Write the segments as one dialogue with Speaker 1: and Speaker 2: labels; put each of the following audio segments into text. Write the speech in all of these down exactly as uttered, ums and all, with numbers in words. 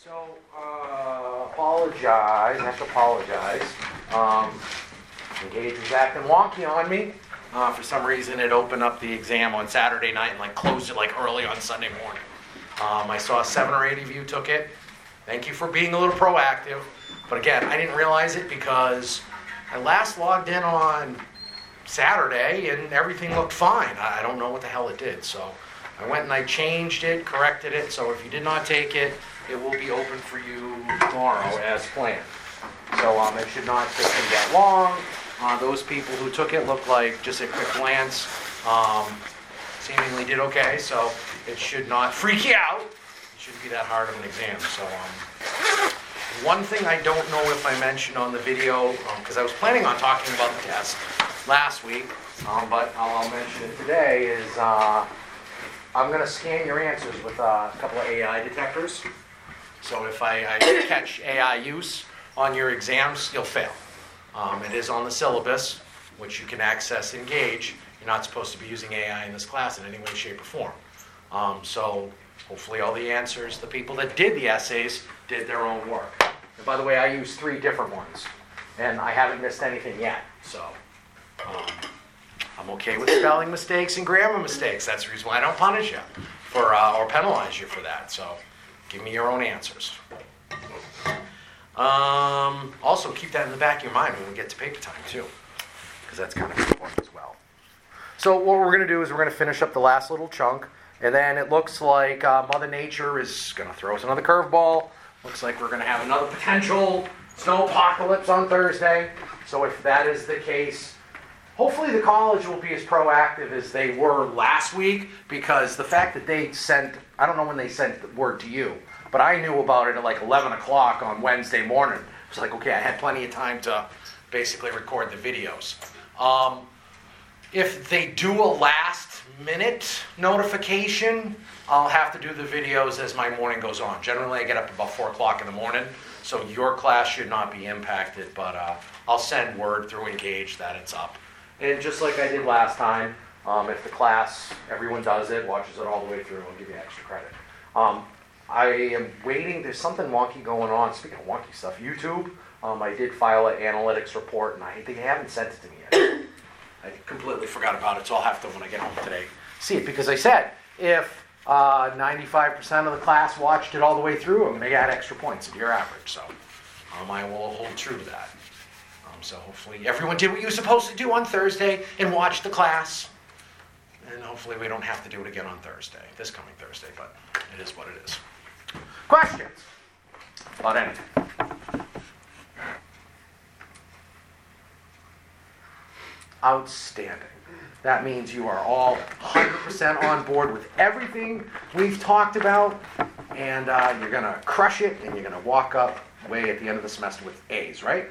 Speaker 1: So, uh, apologize, I have to apologize. Um, Engage was acting wonky on me. Uh, for some reason, it opened up the exam on Saturday night and like closed it like early on Sunday morning. Um, I saw seven or eight of you took it. Thank you for being a little proactive. But again, I didn't realize it because I last logged in on Saturday and everything looked fine. I don't know what the hell it did. So I went and I changed it, corrected it. So if you did not take it, it will be open for you tomorrow as planned. So um, it should not take them that long. Uh, those people who took it look like, just at quick glance, um, seemingly did okay. So it should not freak you out. It shouldn't be that hard of an exam. So um, one thing I don't know if I mentioned on the video, because um, I was planning on talking about the test last week, um, but I'll, I'll mention it today, is uh, I'm going to scan your answers with uh, a couple of A I detectors. So if I, I catch A I use on your exams, you'll fail. Um, it is on the syllabus, which you can access and Engage. You're not supposed to be using A I in this class in any way, shape, or form. Um, so hopefully all the answers, the people that did the essays did their own work. And by the way, I used three different ones, and I haven't missed anything yet. So um, I'm okay with spelling mistakes and grammar mistakes. That's the reason why I don't punish you for uh, or penalize you for that. So give me your own answers. Um, also, keep that in the back of your mind when we get to paper time, too, because that's kind of important as well. So what we're going to do is we're going to finish up the last little chunk, and then it looks like uh, Mother Nature is going to throw us another curveball. Looks like we're going to have another potential snow apocalypse on Thursday. So if that is the case, hopefully the college will be as proactive as they were last week, because the fact that they sent, I don't know when they sent the word to you, but I knew about it at like eleven o'clock on Wednesday morning. It was like, okay, I had plenty of time to basically record the videos. Um, if they do a last minute notification, I'll have to do the videos as my morning goes on. Generally, I get up about four o'clock in the morning, so your class should not be impacted, but uh, I'll send word through Engage that it's up. And just like I did last time, um, if the class, everyone does it, watches it all the way through, I'll give you extra credit. Um, I am waiting. There's something wonky going on. Speaking of wonky stuff, YouTube, um, I did file an analytics report, and I they haven't sent it to me yet. I completely forgot about it, so I'll have to, when I get home today, see it. Because I said, if uh, ninety-five percent of the class watched it all the way through, I'm going to add extra points to your average. So um, I will hold true to that. Um, so hopefully everyone did what you were supposed to do on Thursday and watch the class. And hopefully we don't have to do it again on Thursday, this coming Thursday, but it is what it is. Questions about anything? Outstanding. That means you are all one hundred percent on board with everything we've talked about, and uh, you're going to crush it, and you're going to walk up way at the end of the semester with A's, right?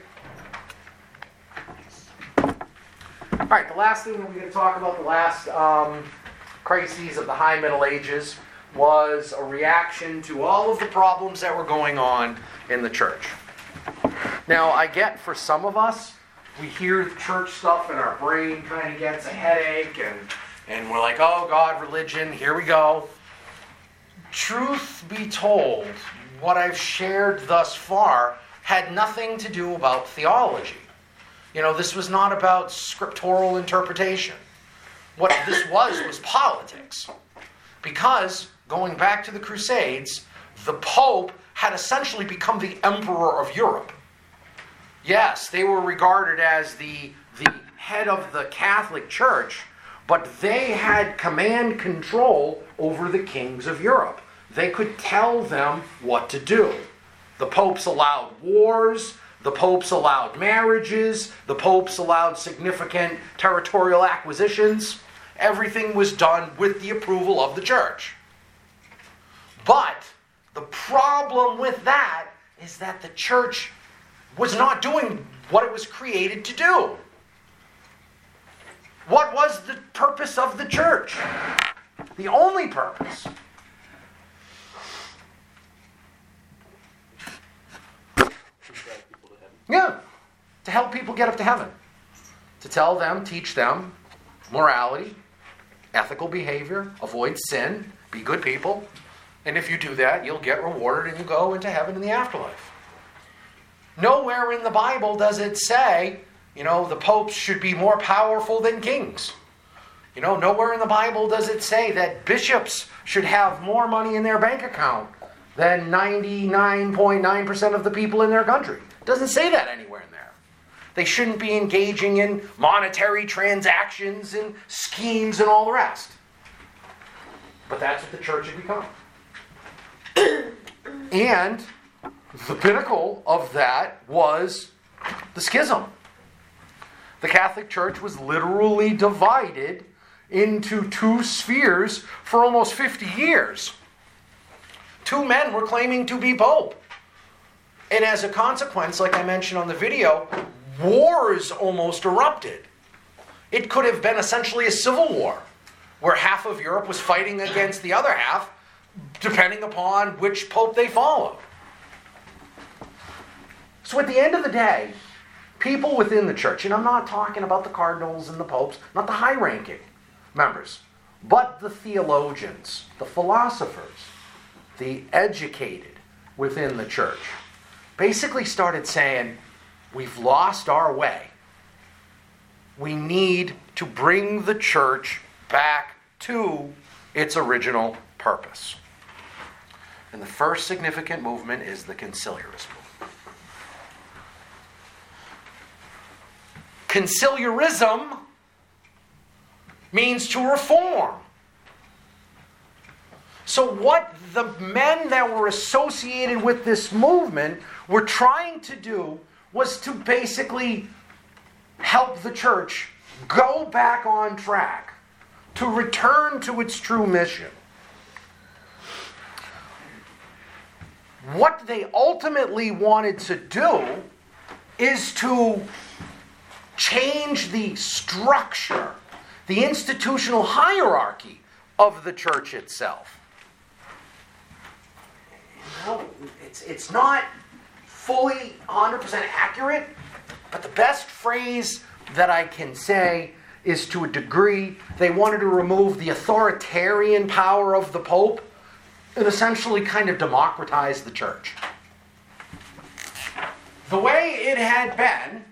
Speaker 1: All right, the last thing that we're going to talk about, the last um, crises of the High Middle Ages, was a reaction to all of the problems that were going on in the church. Now, I get for some of us, we hear church stuff and our brain kind of gets a headache, and, and we're like, oh God, religion, here we go. Truth be told, what I've shared thus far had nothing to do about theology. You know, this was not about scriptural interpretation. What this was was politics. Because, going back to the Crusades, the Pope had essentially become the emperor of Europe. Yes, they were regarded as the, the head of the Catholic Church, but they had command control over the kings of Europe. They could tell them what to do. The popes allowed wars. The popes allowed marriages. The popes allowed significant territorial acquisitions. Everything was done with the approval of the church. But the problem with that is that the church was not doing what it was created to do. What was the purpose of the church? The only purpose. Yeah, to help people get up to heaven. To tell them, teach them morality, ethical behavior, avoid sin, be good people, And if you do that, you'll get rewarded and you go into heaven in the afterlife. Nowhere in the Bible does it say, you know, the popes should be more powerful than kings. You know, nowhere in the Bible does it say that bishops should have more money in their bank account than ninety-nine point nine percent of the people in their country. It doesn't say that anywhere in there. They shouldn't be engaging in monetary transactions and schemes and all the rest. But that's what the church had become. And the pinnacle of that was the schism. The Catholic Church was literally divided into two spheres for almost fifty years. Two men were claiming to be pope. And as a consequence, like I mentioned on the video, wars almost erupted. It could have been essentially a civil war, where half of Europe was fighting against the other half, depending upon which pope they followed. So at the end of the day, people within the church, and I'm not talking about the cardinals and the popes, not the high-ranking members, but the theologians, the philosophers, the educated within the church, basically started saying, we've lost our way. We need to bring the church back to its original purpose. And the first significant movement is the conciliarist movement. Conciliarism means to reform. So what the men that were associated with this movement were trying to do was to basically help the church go back on track, to return to its true mission. What they ultimately wanted to do is to change the structure, the institutional hierarchy of the church itself. You know, it's, it's not fully one hundred percent accurate, but the best phrase that I can say is, to a degree, they wanted to remove the authoritarian power of the Pope and essentially kind of democratize the church. The way it had been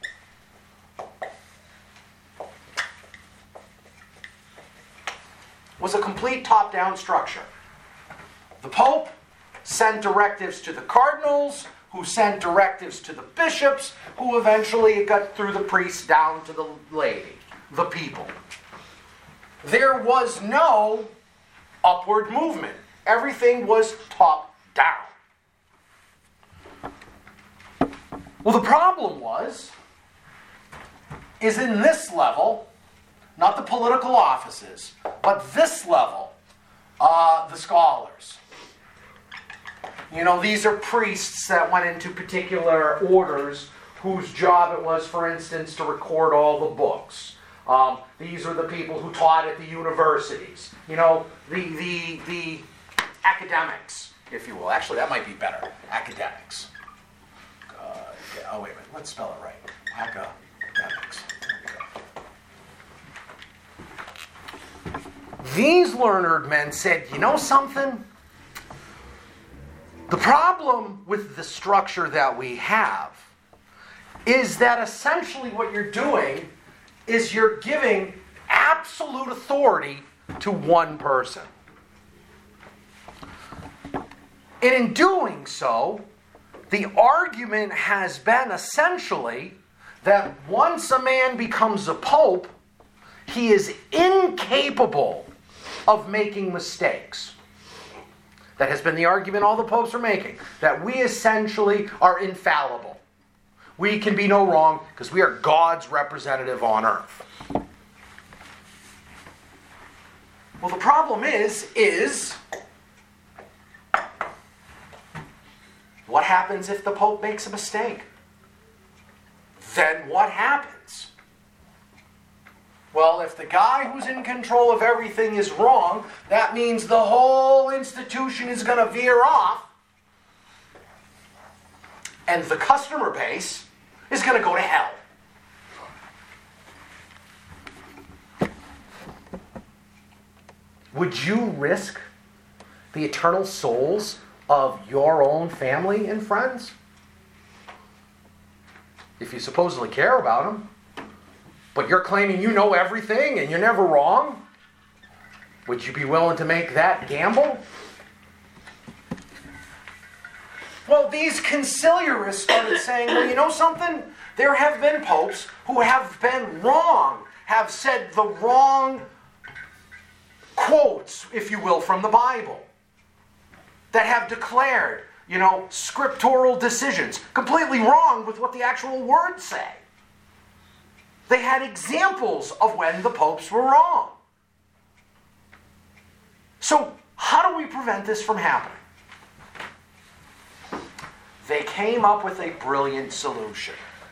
Speaker 1: was a complete top-down structure. The Pope sent directives to the cardinals, who sent directives to the bishops, who eventually got through the priests down to the laity, the people. There was no upward movement. Everything was top-down. Well, the problem was, is in this level, not the political offices, but this level, uh, the scholars. You know, these are priests that went into particular orders whose job it was, for instance, to record all the books. Um, these are the people who taught at the universities. You know, the, the, the academics, if you will. Actually, that might be better. Academics. Uh, yeah, oh, wait a minute. Let's spell it right. Academics. These learned men said, you know something? The problem with the structure that we have is that essentially what you're doing is you're giving absolute authority to one person. And in doing so, the argument has been essentially that once a man becomes a pope, he is incapable of making mistakes. That has been the argument all the popes are making, that we essentially are infallible. We can be no wrong because we are God's representative on earth. Well, the problem is, is what happens if the Pope makes a mistake? Then what happens? Well, if the guy who's in control of everything is wrong, that means the whole institution is going to veer off, and the customer base is going to go to hell. Would you risk the eternal souls of your own family and friends? If you supposedly care about them, but you're claiming you know everything and you're never wrong, would you be willing to make that gamble? Well, these conciliarists started saying, well, you know something? There have been popes who have been wrong, have said the wrong quotes, if you will, from the Bible, that have declared, you know, scriptural decisions, completely wrong with what the actual words say. They had examples of when the popes were wrong. So, how do we prevent this from happening? They came up with a brilliant solution.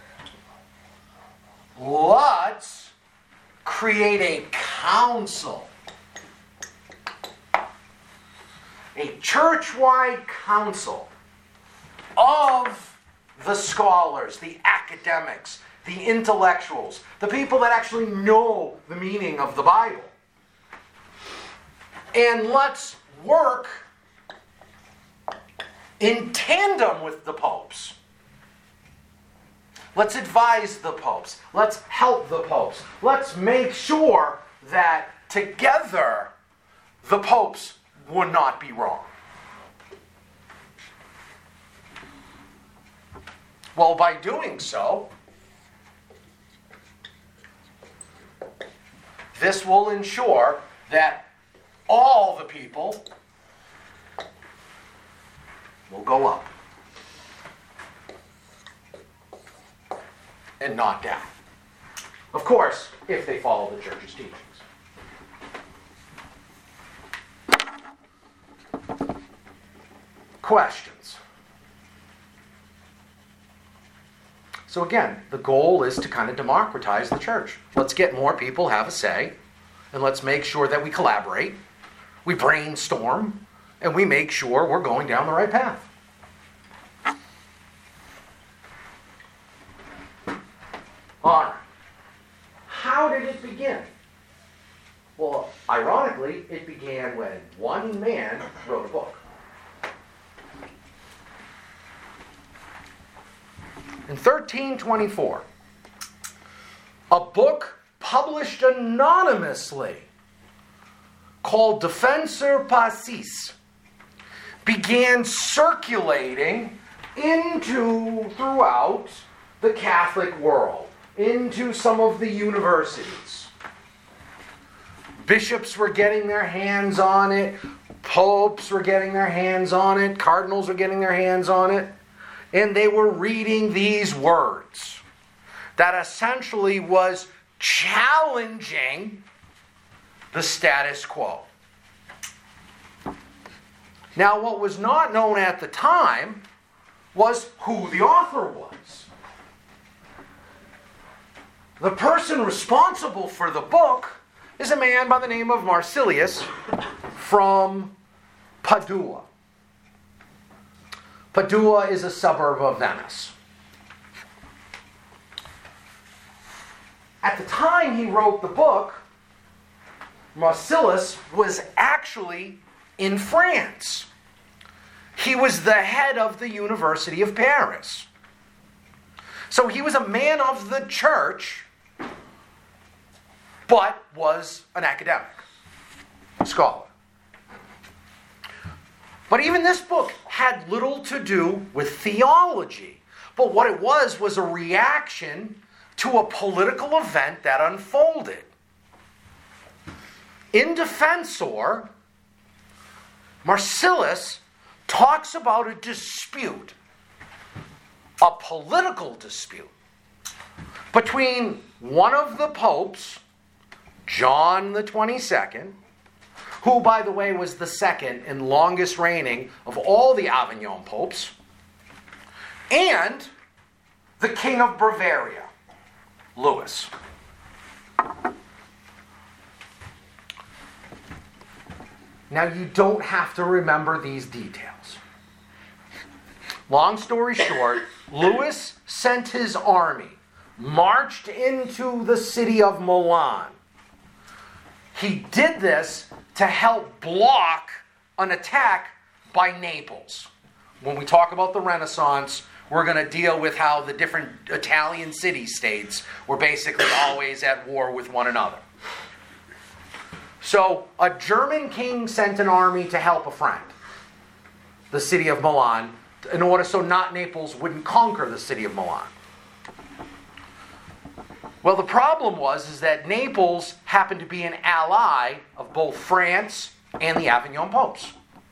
Speaker 1: Let's create a council. A church-wide council of the scholars, the academics, the intellectuals, the people that actually know the meaning of the Bible. And let's work in tandem with the popes. Let's advise the popes. Let's help the popes. Let's make sure that together the popes would not be wrong. Well, by doing so, this will ensure that all the people will go up and not down. Of course, if they follow the church's teachings. Questions? So again, the goal is to kind of democratize the church. Let's get more people have a say, and let's make sure that we collaborate, we brainstorm, and we make sure we're going down the right path. All right. How did it begin? Well, ironically, it began when one man wrote a book. In thirteen twenty-four, a book published anonymously called Defensor Pacis began circulating into throughout the Catholic world, into some of the universities. Bishops were getting their hands on it, popes were getting their hands on it, cardinals were getting their hands on it. And they were reading these words that essentially was challenging the status quo. Now, what was not known at the time was who the author was. The person responsible for the book is a man by the name of Marsilius from Padua. Padua is a suburb of Venice. At the time he wrote the book, Marsilius was actually in France. He was the head of the University of Paris. So he was a man of the church, but was an academic, scholar. But even this book had little to do with theology. But what it was was a reaction to a political event that unfolded. In Defensor, Marsilius talks about a dispute, a political dispute, between one of the popes, John the twenty-second, who, by the way, was the second and longest reigning of all the Avignon popes, and the king of Bavaria, Louis. Now, you don't have to remember these details. Long story short, Louis sent his army, marched into the city of Milan. He did this to help block an attack by Naples. When we talk about the Renaissance, we're going to deal with how the different Italian city-states were basically always at war with one another. So a German king sent an army to help a friend, the city of Milan, in order so not Naples wouldn't conquer the city of Milan. Well, the problem was is that Naples happened to be an ally of both France and the Avignon popes.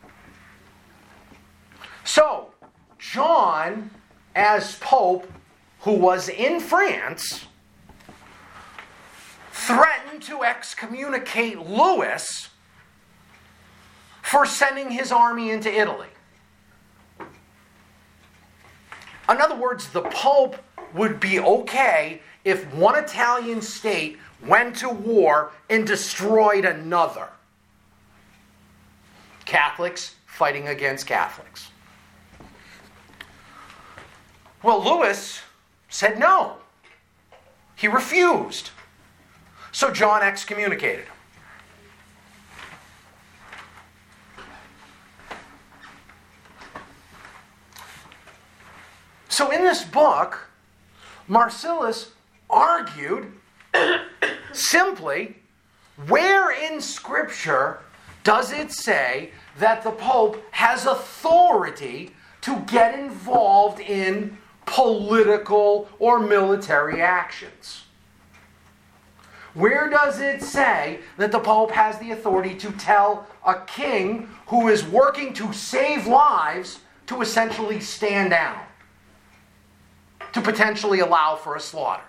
Speaker 1: So, John, as pope, who was in France, threatened to excommunicate Louis for sending his army into Italy. In other words, the Pope would be okay if one Italian state went to war and destroyed another. Catholics fighting against Catholics. Well, Louis said no. He refused. So John excommunicated him. So in this book, Marcellus argued simply, where in Scripture does it say that the Pope has authority to get involved in political or military actions? Where does it say that the Pope has the authority to tell a king who is working to save lives to essentially stand down? To potentially allow for a slaughter?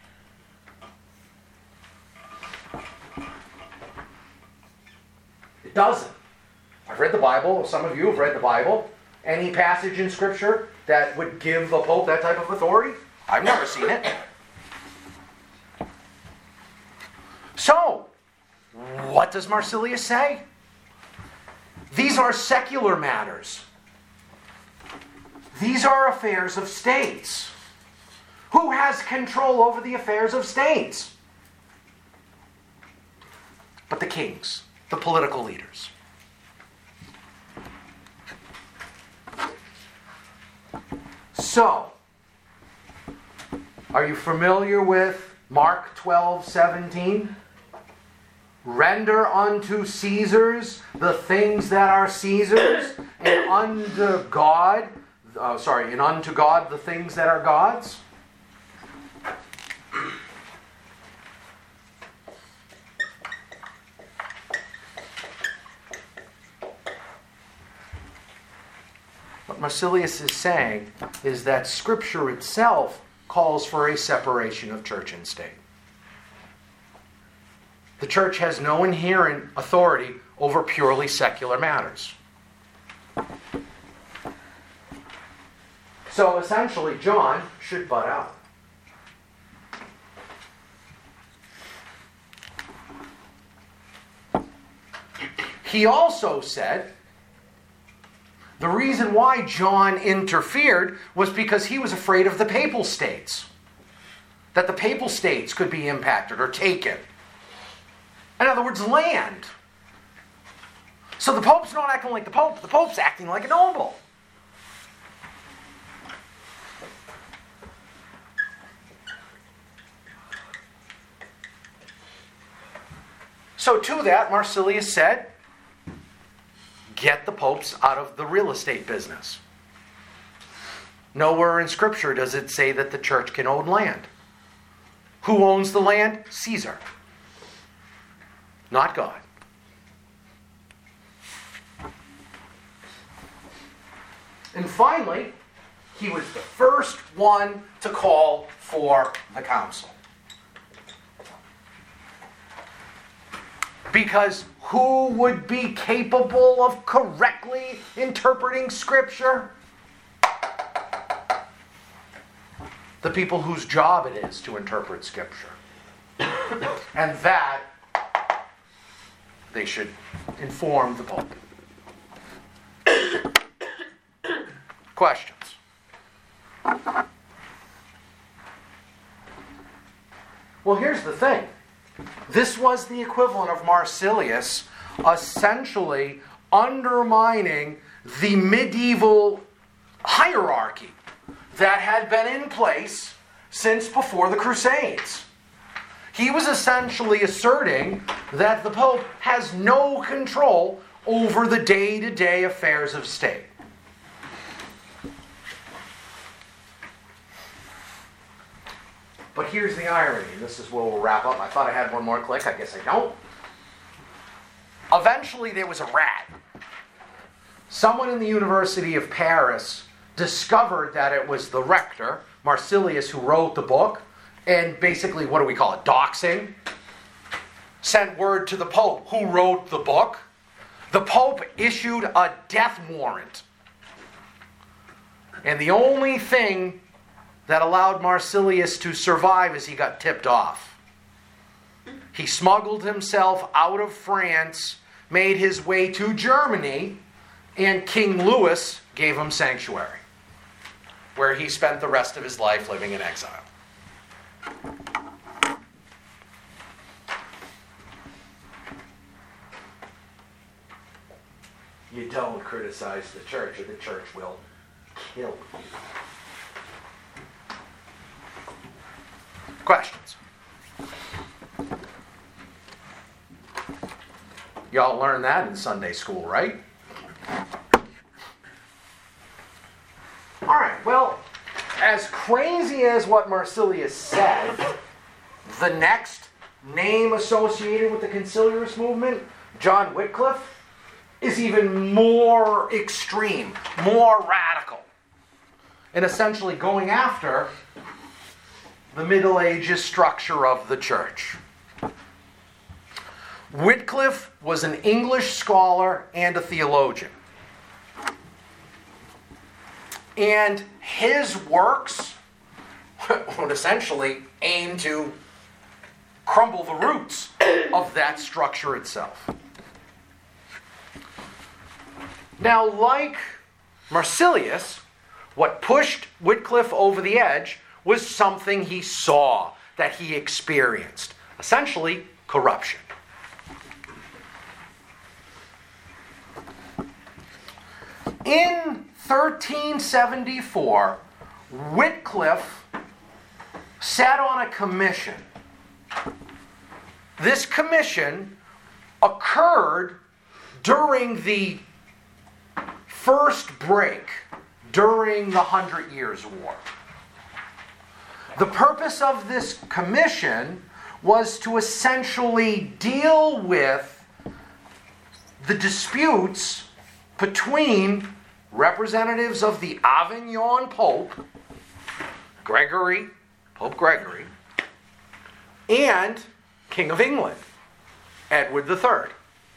Speaker 1: It doesn't. I've read the Bible. Some of you have read the Bible. Any passage in Scripture that would give the Pope that type of authority? I've never seen it. So, what does Marsilius say? These are secular matters. These are affairs of states. Who has control over the affairs of states? But the kings, the political leaders. So, are you familiar with Mark twelve seventeen? Render unto Caesars the things that are Caesar's, and unto God, uh, sorry, and unto God the things that are God's. What Marsilius is saying is that Scripture itself calls for a separation of church and state. The church has no inherent authority over purely secular matters. So essentially, John should butt out. He also said the reason why John interfered was because he was afraid of the papal states. That the papal states could be impacted or taken. In other words, land. So the Pope's not acting like the Pope. The Pope's acting like a noble. So to that, Marsilius said, get the popes out of the real estate business. Nowhere in Scripture does it say that the church can own land. Who owns the land? Caesar. Not God. And finally, he was the first one to call for the council. Because who would be capable of correctly interpreting Scripture? The people whose job it is to interpret Scripture. And that they should inform the Pope. Questions? Well, here's the thing. This was the equivalent of Marsilius essentially undermining the medieval hierarchy that had been in place since before the Crusades. He was essentially asserting that the Pope has no control over the day-to-day affairs of state. But here's the irony, and this is where we'll wrap up. I thought I had one more click, I guess I don't. Eventually there was a rat. Someone in the University of Paris discovered that it was the rector, Marsilius, who wrote the book, and basically, what do we call it, doxing, sent word to the Pope, who wrote the book. The Pope issued a death warrant. And the only thing that allowed Marsilius to survive is he got tipped off. He smuggled himself out of France, made his way to Germany, and King Louis gave him sanctuary, where he spent the rest of his life living in exile. You don't criticize the church, or the church will kill you. Questions? Y'all learned that in Sunday school, right? All right, well, as crazy as what Marsilius said, the next name associated with the conciliarist movement, John Wycliffe, is even more extreme, more radical, and essentially going after the Middle Ages structure of the church. Wycliffe was an English scholar and a theologian. And his works would essentially aim to crumble the roots of that structure itself. Now, like Marsilius, what pushed Wycliffe over the edge was something he saw, that he experienced. Essentially, corruption. In thirteen seventy-four, Wycliffe sat on a commission. This commission occurred during the first break during the Hundred Years' War. The purpose of this commission was to essentially deal with the disputes between representatives of the Avignon Pope, Gregory, Pope Gregory, and King of England, Edward the Third.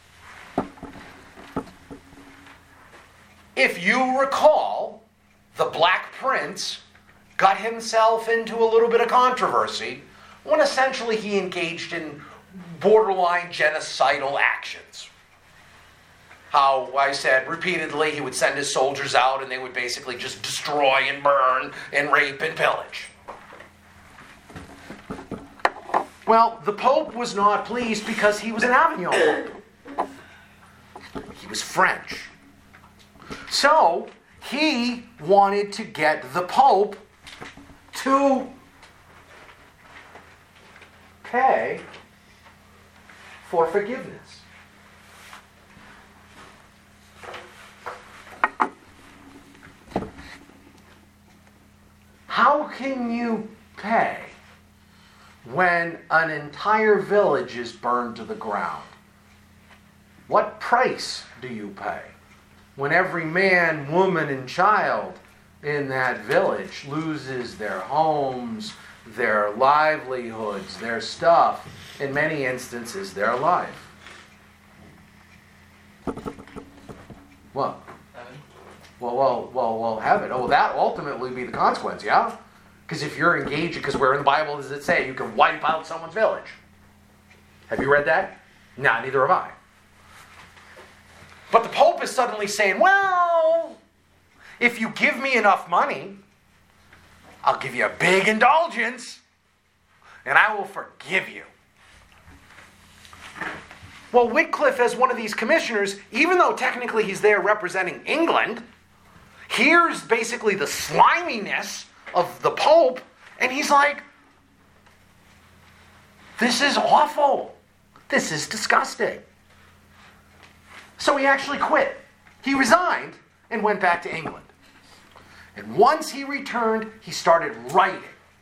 Speaker 1: If you recall, the Black Prince got himself into a little bit of controversy when essentially he engaged in borderline genocidal actions. How I said repeatedly he would send his soldiers out and they would basically just destroy and burn and rape and pillage. Well, the Pope was not pleased because he was an Avignon Pope. He was French. So, he wanted to get the Pope to pay for forgiveness. How can you pay when an entire village is burned to the ground? What price do you pay when every man, woman, and child in that village loses their homes, their livelihoods, their stuff, in many instances, their life? What? Well, well, well, well, heaven. Oh, that ultimately be the consequence, yeah? Because if you're engaged, because where in the Bible does it say you can wipe out someone's village? Have you read that? No, neither have I. But the Pope is suddenly saying, well, if you give me enough money, I'll give you a big indulgence, and I will forgive you. Well, Wycliffe, as one of these commissioners, even though technically he's there representing England, hears basically the sliminess of the Pope, and he's like, this is awful. This is disgusting. So he actually quit. He resigned and went back to England. And once he returned, he started writing.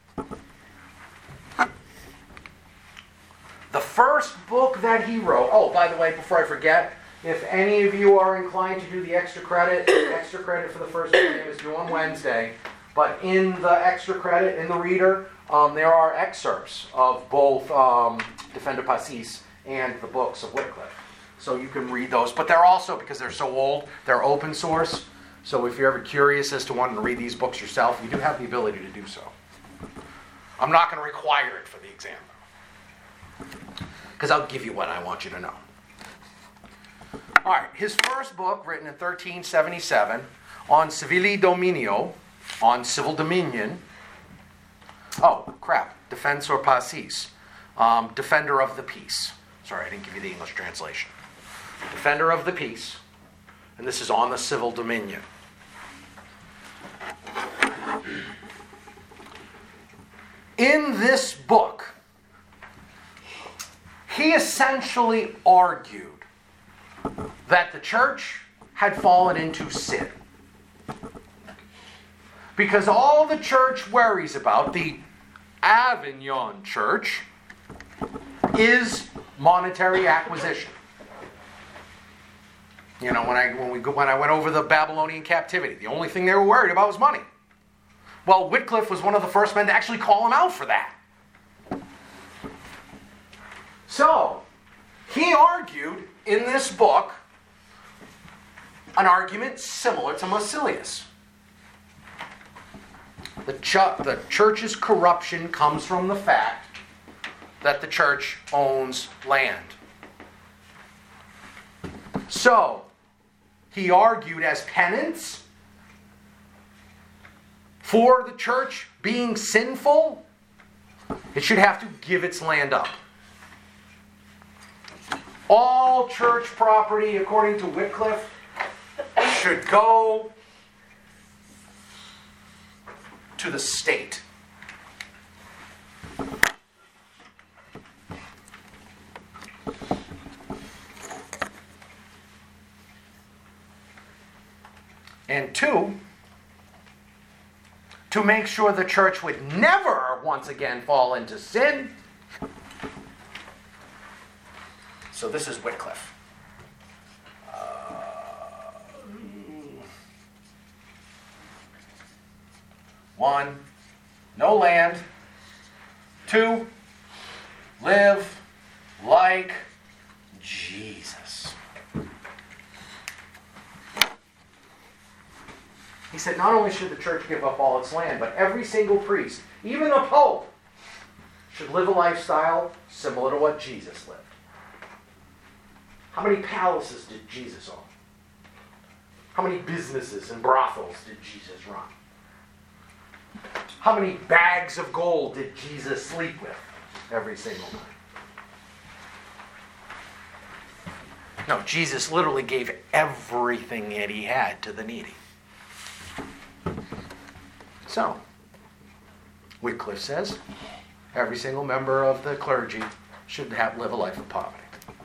Speaker 1: The first book that he wrote, oh, by the way, before I forget, if any of you are inclined to do the extra credit, the extra credit for the first exam is due on Wednesday. But in the extra credit, in the reader, um, there are excerpts of both um, Defender Pacis and the books of Wycliffe. So you can read those. But they're also, because they're so old, they're open source. So if you're ever curious as to wanting to read these books yourself, you do have the ability to do so. I'm not going to require it for the exam, because I'll give you what I want you to know. All right, his first book, written in thirteen seventy-seven, on Civili Dominio, on civil dominion. Oh, crap. Defensor Pacis. Um, Defender of the Peace. Sorry, I didn't give you the English translation. Defender of the Peace. And this is on the civil dominion. In this book, he essentially argued that the church had fallen into sin. Because all the church worries about, the Avignon church, is monetary acquisition. You know, when I when we when I went over the Babylonian captivity, the only thing they were worried about was money. Well, Wycliffe was one of the first men to actually call him out for that. So, he argued in this book an argument similar to Marsilius. The, ch- the church's corruption comes from the fact that the church owns land. So, he argued as penance for the church being sinful, it should have to give its land up. All church property, according to Wycliffe, should go to the state. And two, to make sure the church would never once again fall into sin. So this is Wycliffe. Uh, one, no land. Two, live like Jesus. He said not only should the church give up all its land, but every single priest, even the Pope, should live a lifestyle similar to what Jesus lived. How many palaces did Jesus own? How many businesses and brothels did Jesus run? How many bags of gold did Jesus sleep with every single night? No, Jesus literally gave everything that he had to the needy. So, Wycliffe says, every single member of the clergy should have live a life of poverty.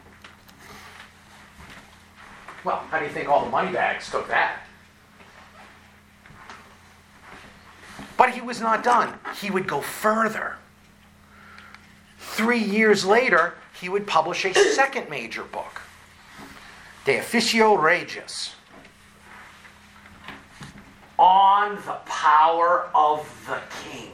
Speaker 1: Well, how do you think all the money bags took that? But he was not done. He would go further. Three years later, he would publish a second major book, De Officio Regis, on the power of the king.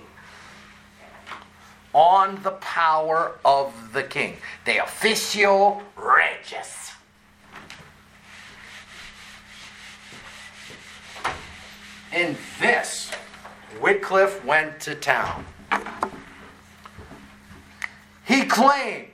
Speaker 1: On the power of the king. De Officio Regis. In this, Wycliffe went to town. He claimed,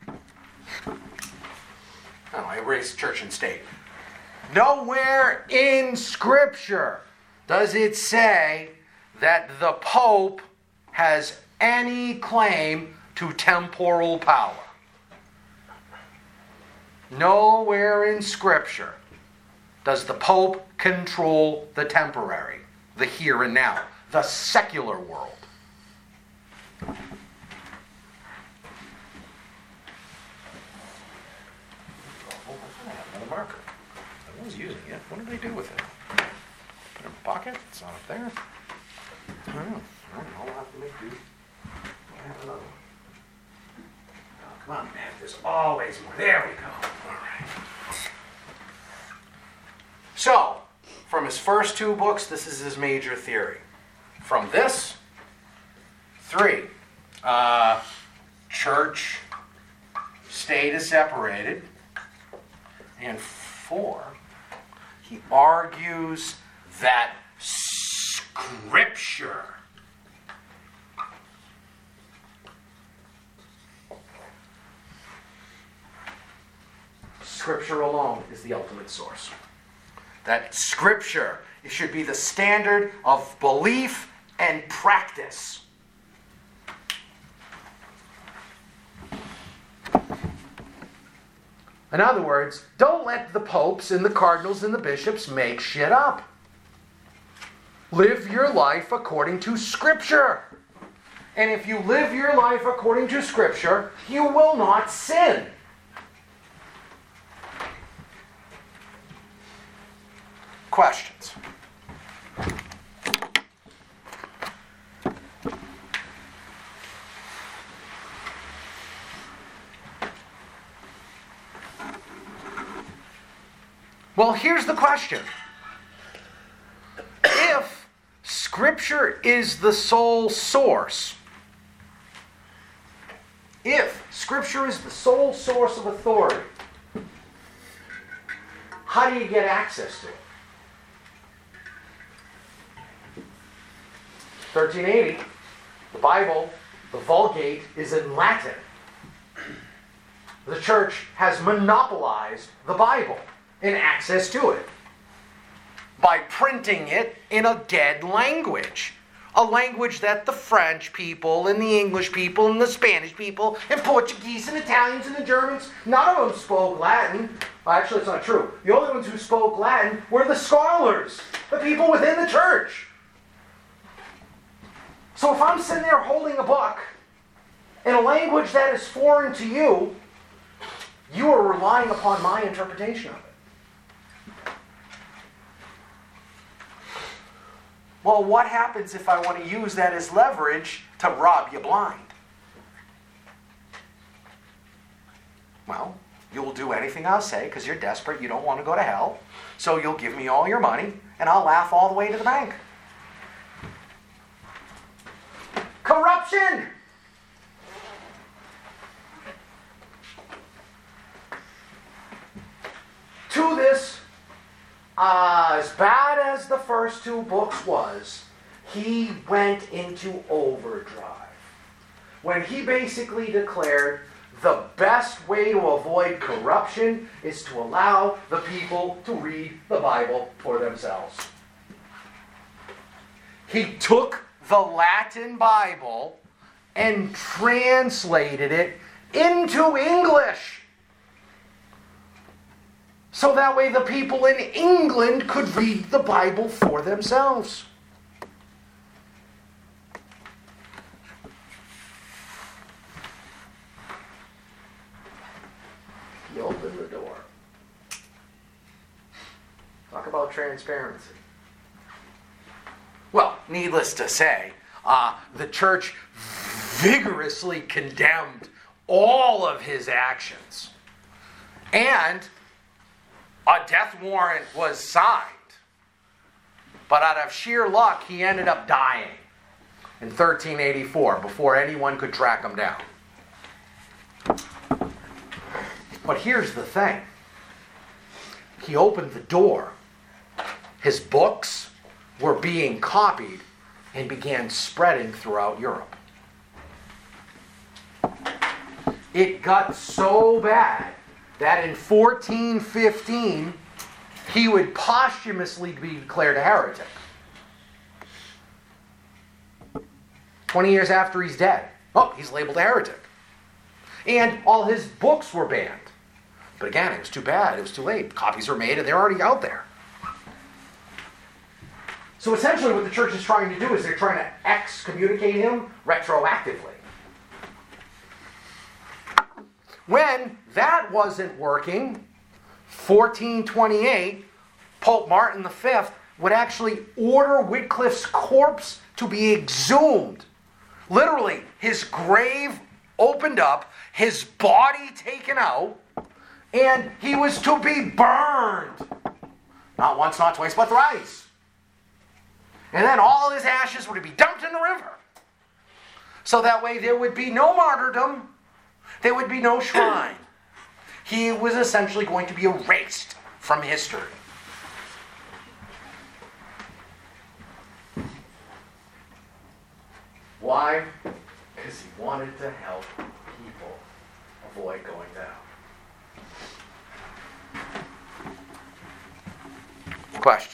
Speaker 1: oh, I erased church and state. Nowhere in Scripture does it say that the Pope has any claim to temporal power. nowhere in Scripture does the Pope control the temporary, the here and now, the secular world. Marker. I was using it. What did they do with it? Put it in a pocket? It's not up there. I don't know. I'll have to make do. I have another one. Oh, come on, man. There's always more. There we go. All right. So, from his first two books, this is his major theory. From this, three. Uh, church, state is separated. And four, he argues that Scripture Scripture alone is the ultimate source. That Scripture, it should be the standard of belief and practice. In other words, don't let the popes and the cardinals and the bishops make shit up. Live your life according to Scripture. And if you live your life according to Scripture, you will not sin. Questions? Well, here's the question. If Scripture is the sole source, if Scripture is the sole source of authority, how do you get access to it? thirteen eighty, the Bible, the Vulgate, is in Latin. The church has monopolized the Bible and access to it by printing it in a dead language. A language that the French people and the English people and the Spanish people and Portuguese and Italians and the Germans, none of them spoke Latin. Well, actually, it's not true. The only ones who spoke Latin were the scholars, the people within the church. So if I'm sitting there holding a book in a language that is foreign to you, you are relying upon my interpretation of it. Well, what happens if I want to use that as leverage to rob you blind? Well, you'll do anything I'll say because you're desperate. You don't want to go to hell. So you'll give me all your money and I'll laugh all the way to the bank. Corruption! To this, uh, as bad as the first two books was, he went into overdrive when he basically declared the best way to avoid corruption is to allow the people to read the Bible for themselves. He took the Latin Bible and translated it into English. So that way the people in England could read the Bible for themselves. He opened the door. Talk about transparency. Well, needless to say, uh, the church vigorously condemned all of his actions. And a death warrant was signed. But out of sheer luck, he ended up dying in thirteen eighty-four before anyone could track him down. But here's the thing. He opened the door. His books were being copied and began spreading throughout Europe. It got so bad that in fourteen fifteen, he would posthumously be declared a heretic. twenty years after he's dead, oh, he's labeled a heretic. And all his books were banned. But again, it was too bad. It was too late. Copies were made and they're already out there. So essentially what the church is trying to do is they're trying to excommunicate him retroactively. When that wasn't working, fourteen twenty-eight, Pope Martin the Fifth would actually order Wycliffe's corpse to be exhumed. Literally, his grave opened up, his body taken out, and he was to be burned. Not once, not twice, but thrice. And then all his ashes were to be dumped in the river. So that way there would be no martyrdom, there would be no shrine. He was essentially going to be erased from history. Why? Because he wanted to help people avoid going down. Questions?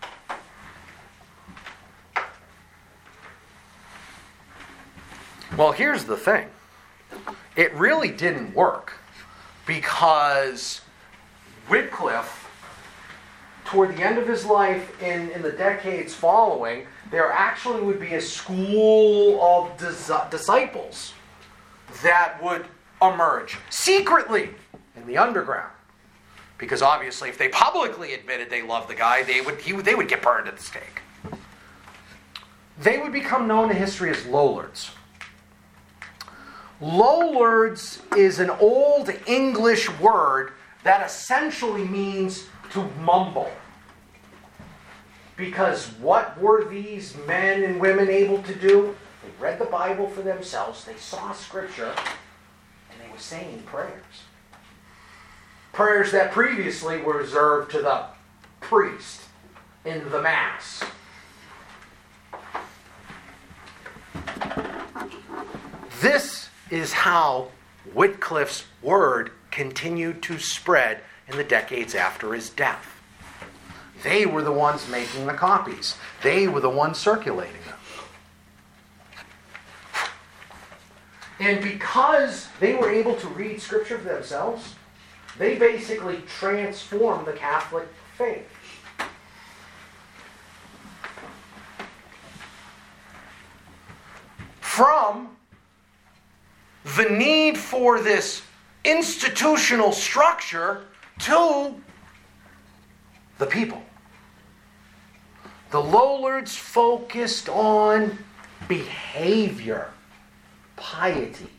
Speaker 1: Well, here's the thing. It really didn't work because Wycliffe, toward the end of his life, in, in the decades following, there actually would be a school of dis- disciples that would emerge secretly in the underground. Because obviously, if they publicly admitted they loved the guy, they would he would, they would get burned at the stake. They would become known in history as Lollards. Lollards is an old English word that essentially means to mumble. Because what were these men and women able to do? They read the Bible for themselves, they saw Scripture, and they were saying prayers. Prayers that previously were reserved to the priest in the Mass. This is how Wycliffe's word continued to spread in the decades after his death. They were the ones making the copies. They were the ones circulating them. And because they were able to read Scripture for themselves, they basically transformed the Catholic faith. From the need for this institutional structure to the people. The Lollards focused on behavior, piety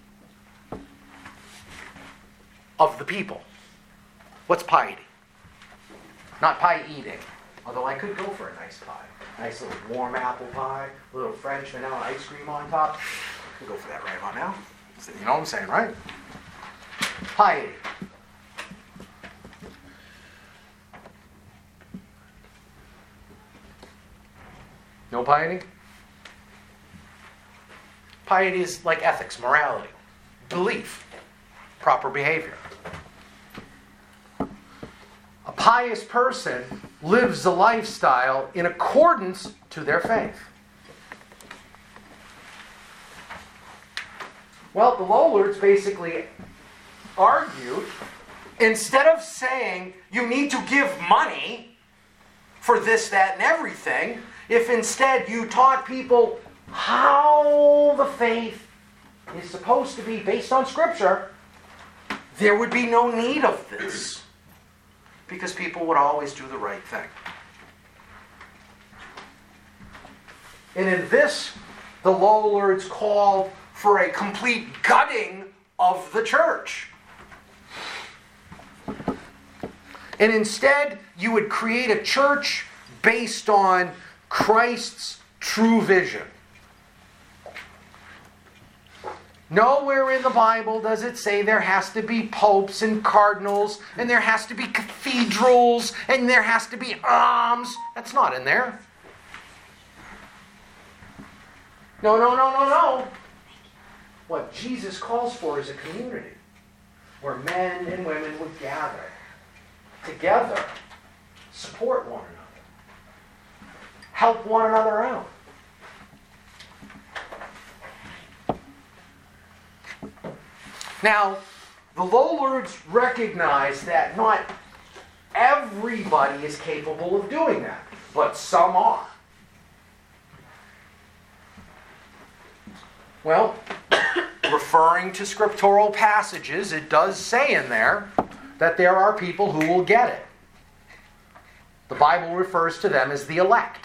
Speaker 1: of the people. What's piety? Not pie eating, although I could go for a nice pie. Nice little warm apple pie, a little French vanilla ice cream on top. I could go for that right about now. You know what I'm saying, right? Piety. No piety? Piety is like ethics, morality, belief, proper behavior. A pious person lives a lifestyle in accordance to their faith. Well, the Lollards basically argued, instead of saying you need to give money for this, that, and everything, if instead you taught people how the faith is supposed to be based on Scripture, there would be no need of this. Because people would always do the right thing. And in this, the Lollards called for a complete gutting of the church. And instead, you would create a church based on Christ's true vision. Nowhere in the Bible does it say there has to be popes and cardinals, and there has to be cathedrals, and there has to be alms. That's not in there. No, no, no, no, no. What Jesus calls for is a community where men and women would gather together, support one another, help one another out. Now, the Lollards recognize that not everybody is capable of doing that, but some are. Well, referring to scriptural passages, it does say in there that there are people who will get it. The Bible refers to them as the elect.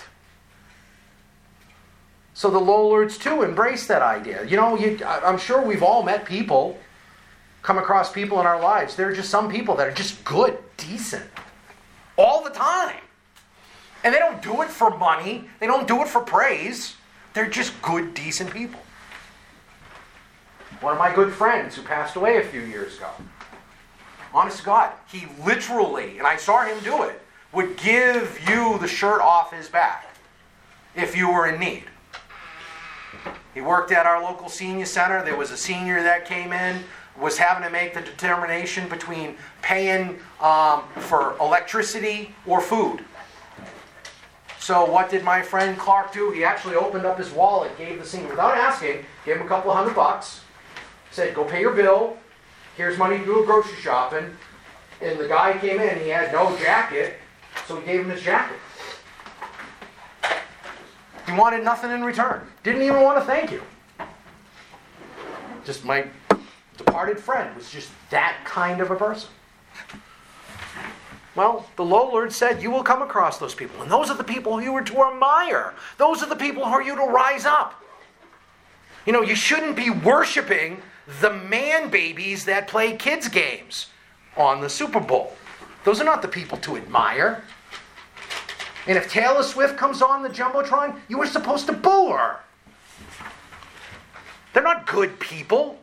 Speaker 1: So the Lollards too embrace that idea. You know, you, I'm sure we've all met people, come across people in our lives. There are just some people that are just good, decent, all the time. And they don't do it for money. They don't do it for praise. They're just good, decent people. One of my good friends who passed away a few years ago, honest to God, he literally, and I saw him do it, would give you the shirt off his back if you were in need. He worked at our local senior center. There was a senior that came in, was having to make the determination between paying um, for electricity or food. So what did my friend Clark do? He actually opened up his wallet, gave the senior, without asking, gave him a couple of hundred bucks, said, go pay your bill, here's money to do grocery shopping. And the guy came in, he had no jacket, so he gave him his jacket. He wanted nothing in return. Didn't even want to thank you. Just my departed friend was just that kind of a person. Well, the Lollards said you will come across those people. And those are the people you are to admire. Those are the people who are you to rise up. You know, you shouldn't be worshiping the man babies that play kids games on the Super Bowl. Those are not the people to admire. And if Taylor Swift comes on the Jumbotron, you were supposed to boo her. They're not good people.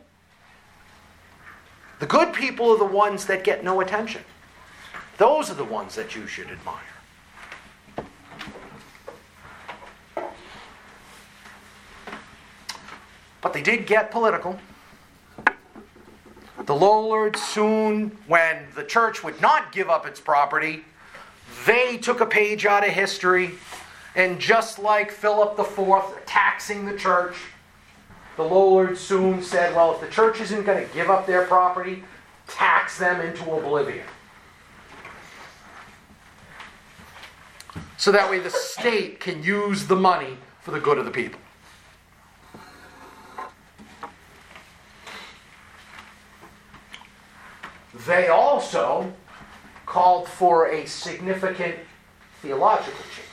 Speaker 1: The good people are the ones that get no attention. Those are the ones that you should admire. But they did get political. The Lollards soon, when the church would not give up its property, they took a page out of history, and just like Philip the Fourth taxing the church, the Lollards soon said, well, if the church isn't going to give up their property, tax them into oblivion. So that way the state can use the money for the good of the people. They also called for a significant theological change.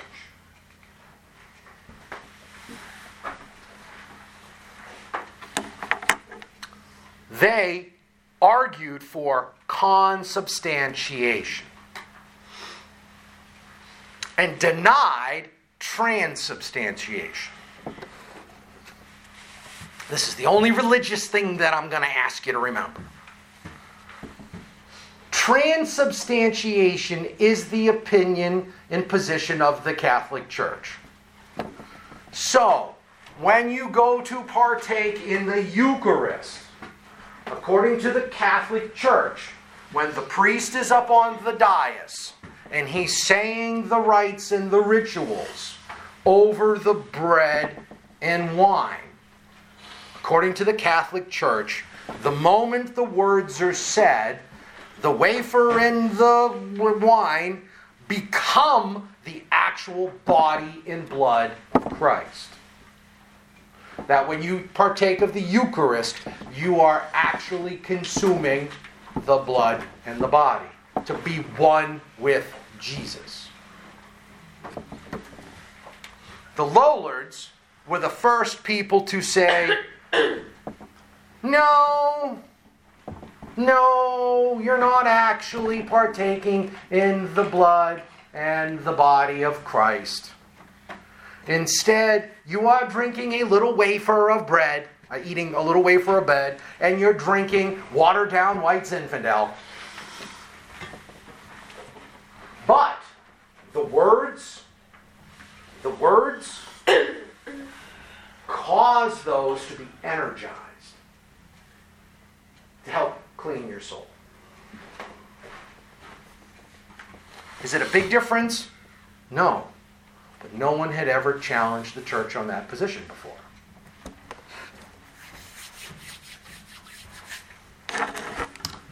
Speaker 1: They argued for consubstantiation and denied transubstantiation. This is the only religious thing that I'm going to ask you to remember. Transubstantiation is the opinion and position of the Catholic Church. So, when you go to partake in the Eucharist, according to the Catholic Church, when the priest is up on the dais and he's saying the rites and the rituals over the bread and wine, according to the Catholic Church, the moment the words are said, the wafer and the wine become the actual body and blood of Christ. That when you partake of the Eucharist, you are actually consuming the blood and the body to be one with Jesus. The Lollards were the first people to say, no, no, you're not actually partaking in the blood and the body of Christ. Instead, you are drinking a little wafer of bread, uh, eating a little wafer of bread, and you're drinking watered-down white Zinfandel. But the words, the words cause those to be energized to help clean your soul. Is it a big difference? No. But no one had ever challenged the church on that position before.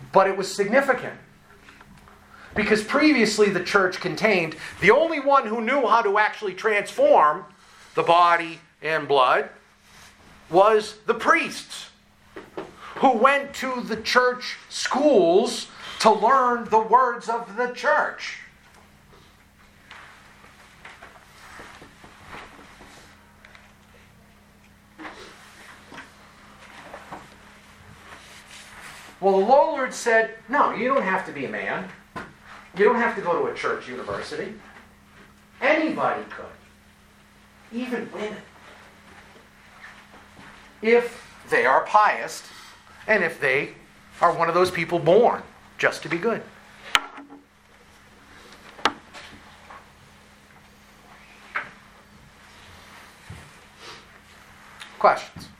Speaker 1: But it was significant. Because previously the church contained the only one who knew how to actually transform the body and blood was the priests, who went to the church schools to learn the words of the church. Well, the Lollards said, no, you don't have to be a man. You don't have to go to a church university. Anybody could. Even women. If they are pious, and if they are one of those people born just to be good. Questions?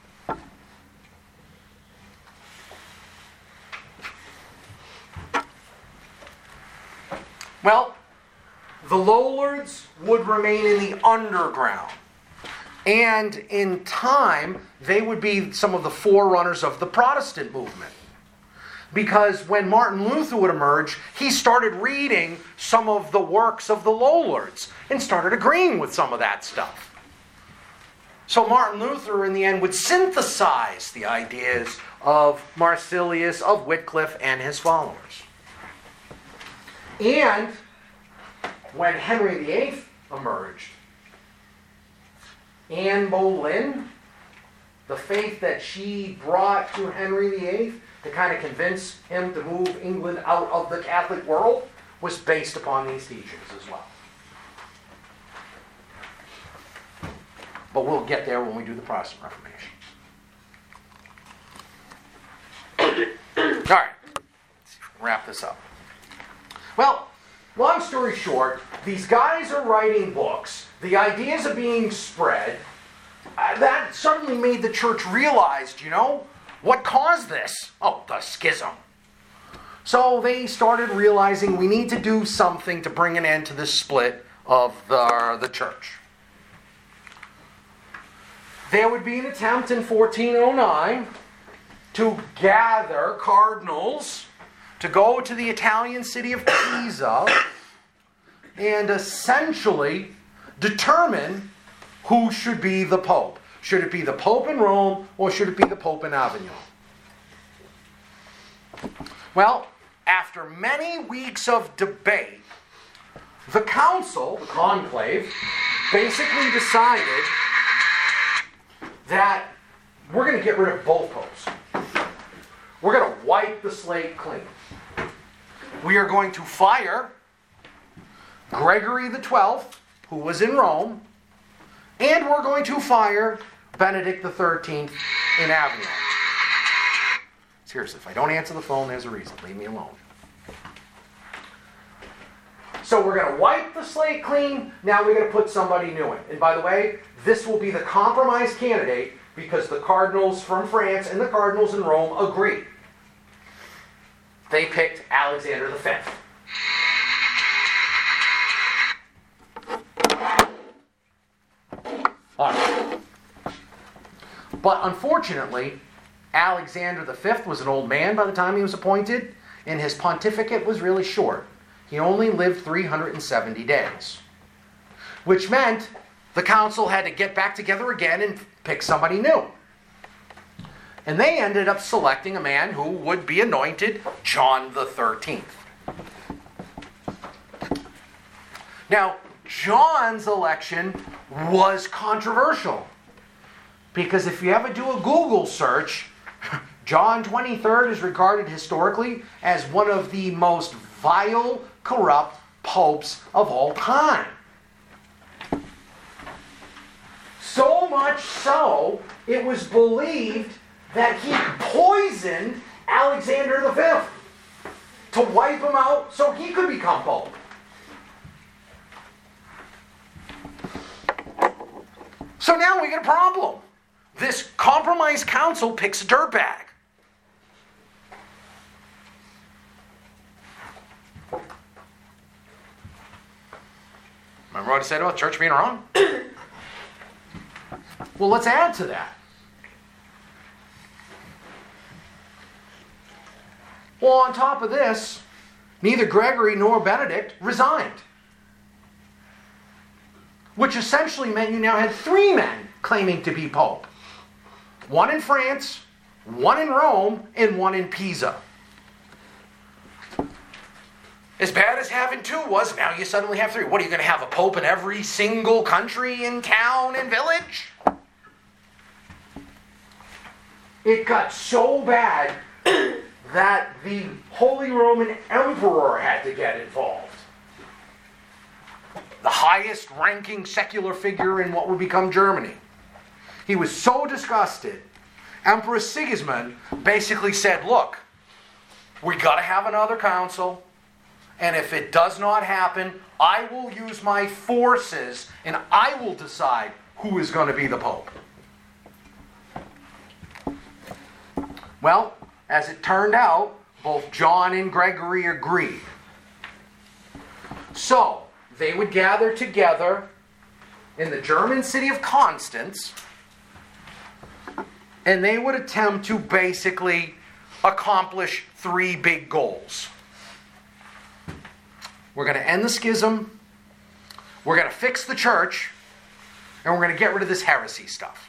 Speaker 1: Well, the Lollards would remain in the underground. And in time, they would be some of the forerunners of the Protestant movement. Because when Martin Luther would emerge, he started reading some of the works of the Lollards and started agreeing with some of that stuff. So Martin Luther, in the end, would synthesize the ideas of Marsilius, of Wycliffe, and his followers. And when Henry the Eighth emerged, Anne Boleyn, the faith that she brought to Henry the Eighth to kind of convince him to move England out of the Catholic world was based upon these teachings as well. But we'll get there when we do the Protestant Reformation. All right, let's see if we can wrap this up. Well, long story short, these guys are writing books. The ideas are being spread. Uh, that suddenly made the church realize, you know, what caused this? Oh, the schism. So they started realizing we need to do something to bring an end to this split of the, the church. There would be an attempt in fourteen oh nine to gather cardinals to go to the Italian city of Pisa and essentially determine who should be the Pope. Should it be the Pope in Rome or should it be the Pope in Avignon? Well, after many weeks of debate, the council, the conclave, basically decided that we're going to get rid of both popes. We're going to wipe the slate clean. We are going to fire Gregory the twelfth, who was in Rome, and we're going to fire Benedict the thirteenth in Avignon. Seriously, if I don't answer the phone, there's a reason. Leave me alone. So we're going to wipe the slate clean. Now we're going to put somebody new in. And by the way, this will be the compromise candidate because the cardinals from France and the cardinals in Rome agreed. They picked Alexander the Fifth. All right. But unfortunately, Alexander the Fifth was an old man by the time he was appointed, and his pontificate was really short. He only lived three hundred seventy days, which meant the council had to get back together again and pick somebody new. And they ended up selecting a man who would be anointed John the thirteenth. Now, John's election was controversial because if you ever do a Google search, John the twenty-third is regarded historically as one of the most vile, corrupt popes of all time. So much so, it was believed that he poisoned Alexander the Fifth to wipe him out so he could become pope. So now we get a problem. This compromise council picks a dirtbag. Remember what I said about church being wrong? Well, let's add to that. Well, on top of this, neither Gregory nor Benedict resigned. Which essentially meant you now had three men claiming to be Pope. One in France, one in Rome, and one in Pisa. As bad as having two was, now you suddenly have three. What, are you going to have a Pope in every single country and town and village? It got so bad that the Holy Roman Emperor had to get involved. The highest ranking secular figure in what would become Germany. He was so disgusted, Emperor Sigismund basically said, look, we got to have another council, and if it does not happen, I will use my forces and I will decide who is going to be the Pope. Well, as it turned out, both John and Gregory agreed. So, they would gather together in the German city of Constance, and they would attempt to basically accomplish three big goals. We're going to end the schism, we're going to fix the church, and we're going to get rid of this heresy stuff.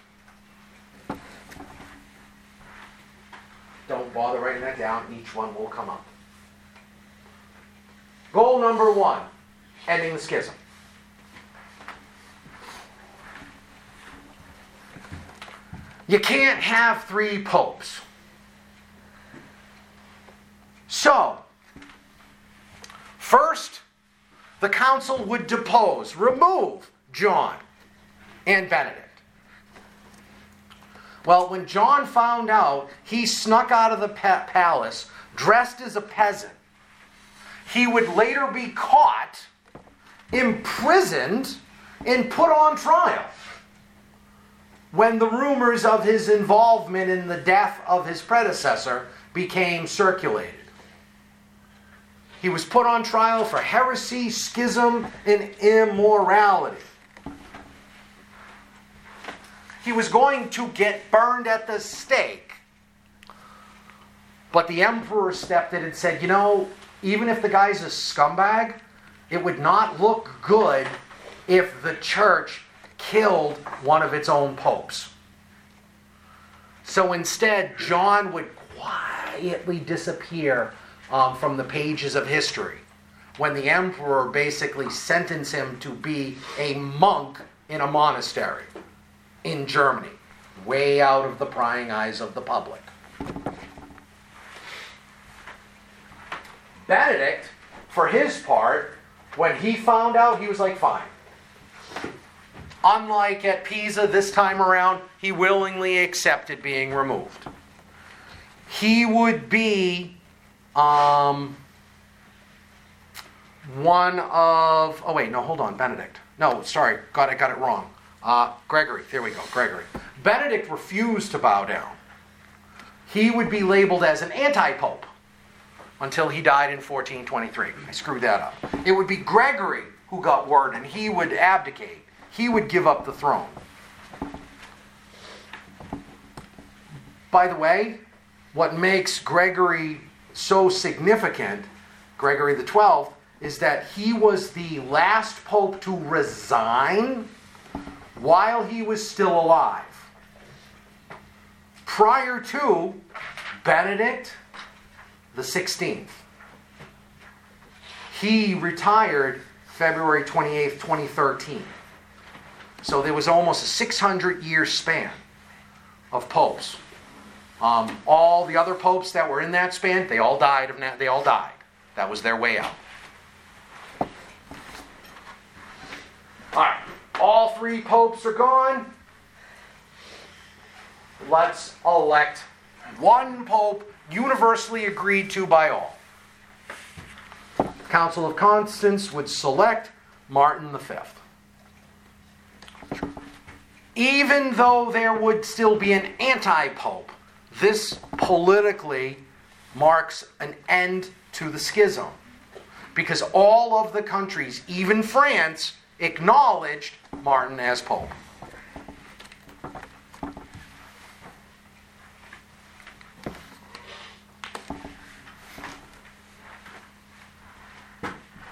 Speaker 1: Don't bother writing that down. Each one will come up. Goal number one, ending the schism. You can't have three popes. So, first, the council would depose, remove John and Benedict. Well, when John found out, he snuck out of the pa- palace, dressed as a peasant. He would later be caught, imprisoned, and put on trial when the rumors of his involvement in the death of his predecessor became circulated. He was put on trial for heresy, schism, and immorality. He was going to get burned at the stake. But the emperor stepped in and said, you know, even if the guy's a scumbag, it would not look good if the church killed one of its own popes. So instead, John would quietly disappear um, from the pages of history when the emperor basically sentenced him to be a monk in a monastery in Germany, way out of the prying eyes of the public. Benedict, for his part, when he found out, he was like, fine. Unlike at Pisa this time around, he willingly accepted being removed. He would be um, one of... Oh, wait, no, hold on, Benedict. No, sorry, got, I got it wrong. Uh, Gregory, there we go, Gregory. Benedict refused to bow down. He would be labeled as an anti-pope until he died in fourteen twenty-three. I screwed that up. It would be Gregory who got word, and he would abdicate. He would give up the throne. By the way, what makes Gregory so significant, Gregory the twelfth, is that he was the last pope to resign while he was still alive. Prior to Benedict the sixteenth. He retired February twenty-eighth, twenty thirteen. So there was almost a six hundred year span of popes. Um, all the other popes that were in that span, they all died of na- they all died. That was their way out. All right. All three popes are gone. Let's elect one pope universally agreed to by all. The Council of Constance would select Martin the Fifth. Even though there would still be an anti-pope, this politically marks an end to the schism. Because all of the countries, even France, acknowledged Martin as pope.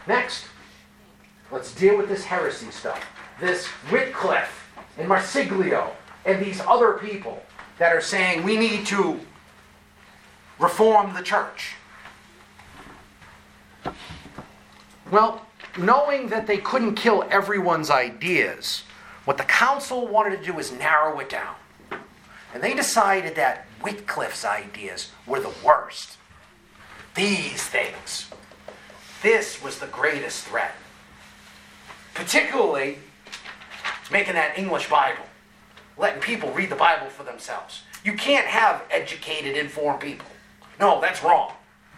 Speaker 1: Next, let's deal with this heresy stuff. This Wycliffe and Marsiglio and these other people that are saying we need to reform the church. Well, knowing that they couldn't kill everyone's ideas, what the council wanted to do was narrow it down. And they decided that Wycliffe's ideas were the worst. These things. This was the greatest threat. Particularly making that English Bible. Letting people read the Bible for themselves. You can't have educated, informed people. No, that's wrong.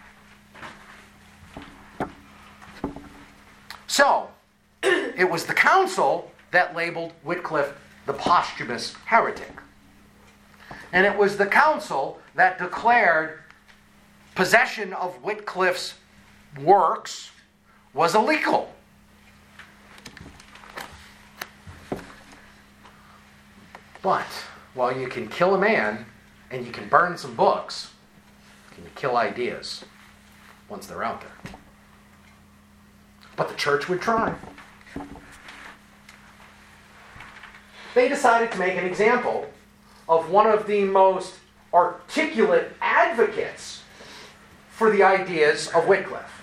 Speaker 1: So, it was the council that labeled Wycliffe the posthumous heretic. And it was the council that declared possession of Wycliffe's works was illegal. But while you can kill a man and you can burn some books, can you kill ideas once they're out there? But the church would try. They decided to make an example of one of the most articulate advocates for the ideas of Wycliffe,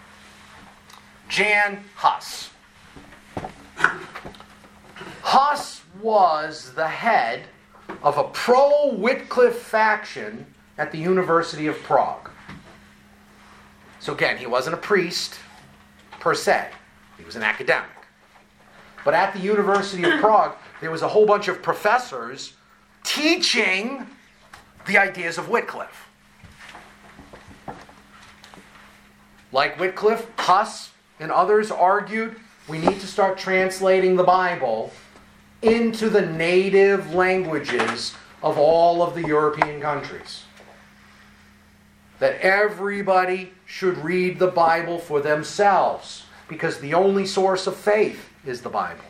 Speaker 1: Jan Hus. Hus was the head of a pro-Wycliffe faction at the University of Prague. So again, he wasn't a priest per se. He was an academic. But at the University of Prague, there was a whole bunch of professors teaching the ideas of Wycliffe. Like Wycliffe, Hus and others argued, we need to start translating the Bible into the native languages of all of the European countries. That everybody should read the Bible for themselves, because the only source of faith is the Bible.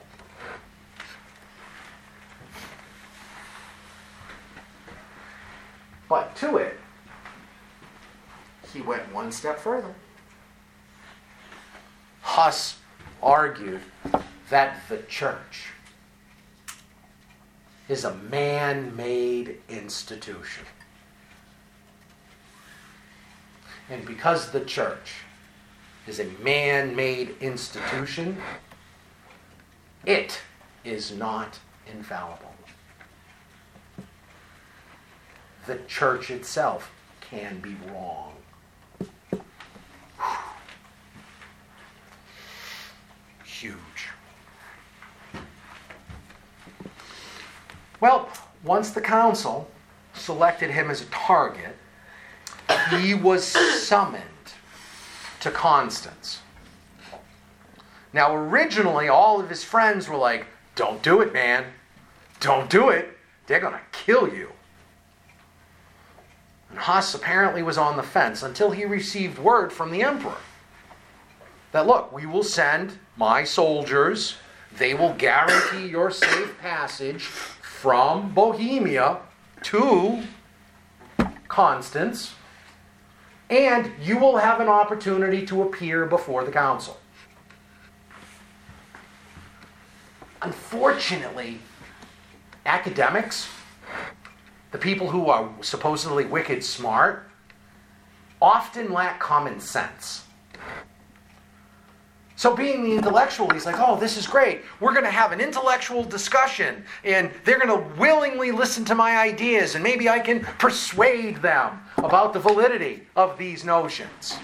Speaker 1: But to it, he went one step further. Hus argued that the church is a man-made institution. And because the church is a man-made institution, it is not infallible. The church itself can be wrong. Huge. Well, once the council selected him as a target, he was summoned to Constance. Now, originally, all of his friends were like, don't do it, man. Don't do it. They're going to kill you. And Hus apparently was on the fence until he received word from the emperor that, look, we will send my soldiers. They will guarantee your safe passage from Bohemia to Constance, and you will have an opportunity to appear before the council. Unfortunately, academics, the people who are supposedly wicked smart, often lack common sense. So being the intellectual, he's like, oh, this is great. We're going to have an intellectual discussion, and they're going to willingly listen to my ideas, and maybe I can persuade them about the validity of these notions.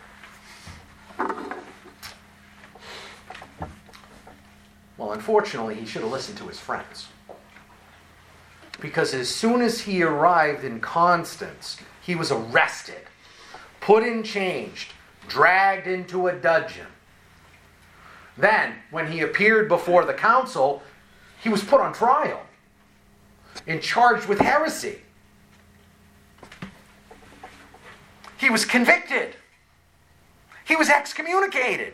Speaker 1: Well, unfortunately, he should have listened to his friends. Because as soon as he arrived in Constance, he was arrested, put in chains, dragged into a dungeon. Then, when he appeared before the council, he was put on trial and charged with heresy. He was convicted. He was excommunicated.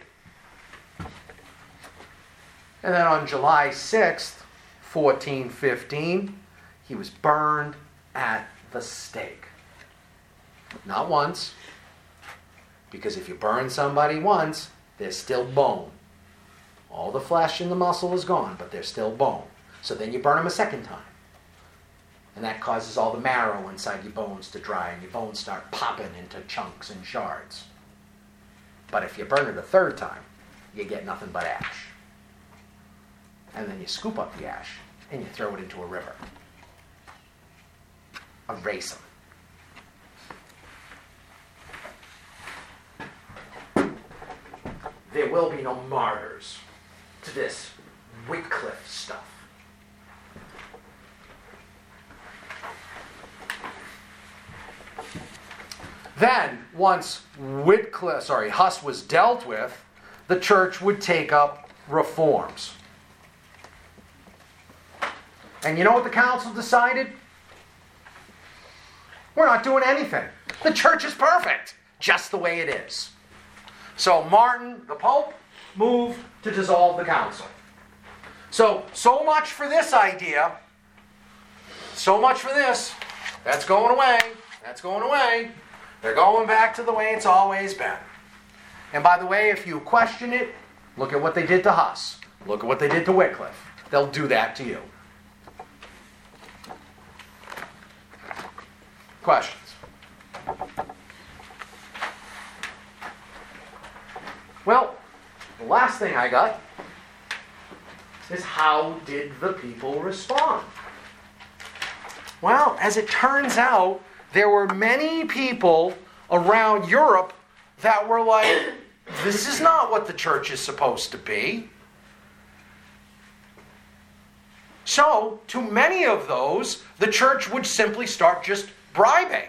Speaker 1: And then on July sixth, fourteen fifteen, he was burned at the stake. Not once, because if you burn somebody once, There's still bone. All the flesh and the muscle is gone, but there's still bone. So then you burn them a second time. And that causes all the marrow inside your bones to dry, and your bones start popping into chunks and shards. But if you burn it a third time, you get nothing but ash. And then you scoop up the ash, and you throw it into a river. Erase them. There will be no martyrs to this Wycliffe stuff. Then, once Wycliffe, sorry, Huss was dealt with, the church would take up reforms. And you know what the council decided? We're not doing anything. The church is perfect, just the way it is. So Martin, the Pope, moved to dissolve the council. So, so much for this idea. So much for this. That's going away. That's going away. They're going back to the way it's always been. And by the way, if you question it, look at what they did to Huss. Look at what they did to Wycliffe. They'll do that to you. Questions? Well, the last thing I got is how did the people respond? Well, as it turns out, there were many people around Europe that were like, this is not what the church is supposed to be. So, to many of those, the church would simply start just bribing.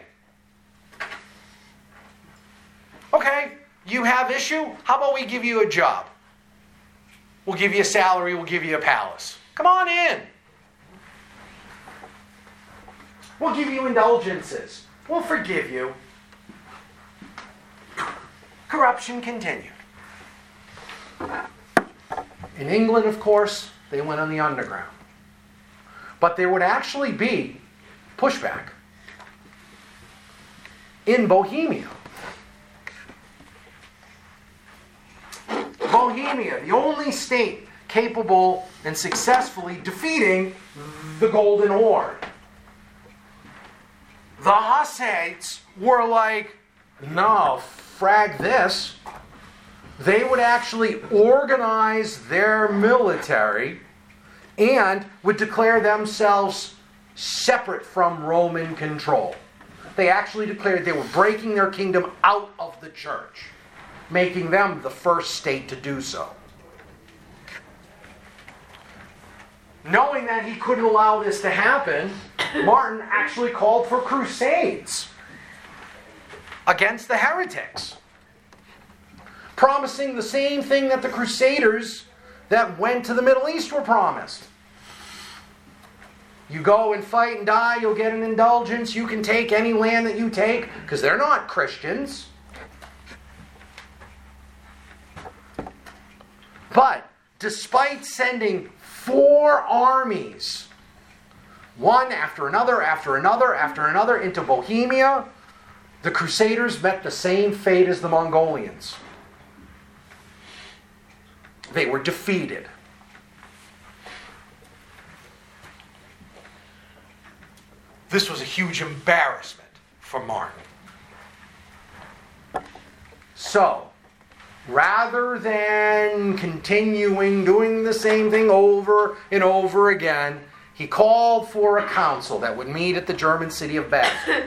Speaker 1: Okay, you have issue? How about we give you a job? We'll give you a salary, we'll give you a palace. Come on in. We'll give you indulgences. We'll forgive you. Corruption continued. In England, of course, they went on the underground. But there would actually be pushback in Bohemia. Bohemia, the only state capable and successfully defeating the Golden Horde. The Hussites were like, no, frag this. They would actually organize their military and would declare themselves separate from Roman control. They actually declared they were breaking their kingdom out of the church, making them the first state to do so. Knowing that he couldn't allow this to happen, Martin actually called for crusades against the heretics, promising the same thing that the crusaders that went to the Middle East were promised. You go and fight and die, you'll get an indulgence, you can take any land that you take, because they're not Christians. But despite sending four armies, one after another, after another, after another, into Bohemia, the Crusaders met the same fate as the Mongolians. They were defeated. This was a huge embarrassment for Martin. So, rather than continuing doing the same thing over and over again, he called for a council that would meet at the German city of Basel.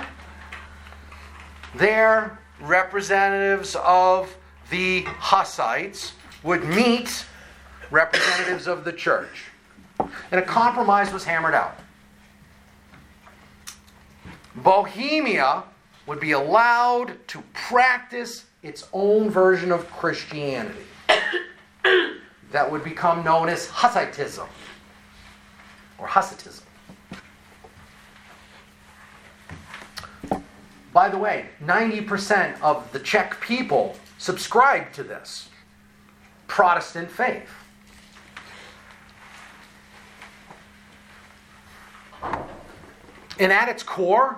Speaker 1: There, representatives of the Hussites would meet representatives of the church. And a compromise was hammered out. Bohemia would be allowed to practice its own version of Christianity. That would become known as Hussitism, or Hussitism. By the way, ninety percent of the Czech people subscribed to this Protestant faith. And at its core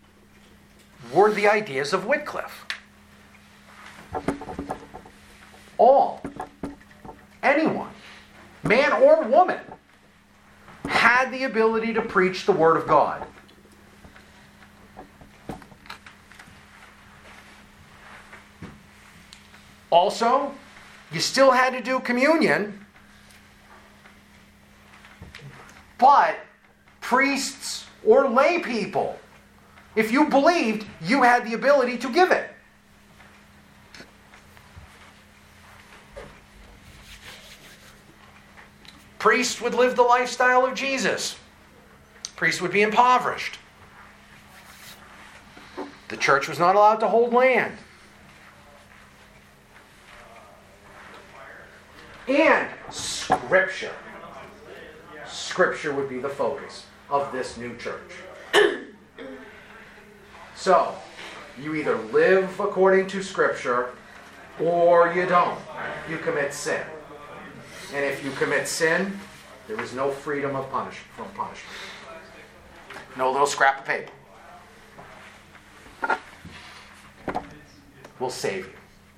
Speaker 1: were the ideas of Wycliffe. all, anyone, man or woman, had the ability to preach the Word of God. Also, you still had to do communion, but priests or lay people, if you believed, you had the ability to give it. Priests would live the lifestyle of Jesus. Priests would be impoverished. The church was not allowed to hold land. And Scripture. Scripture would be the focus of this new church. So, you either live according to Scripture or you don't. You commit sin. And if you commit sin, there is no freedom of punish, from punishment. No little scrap of paper will save you.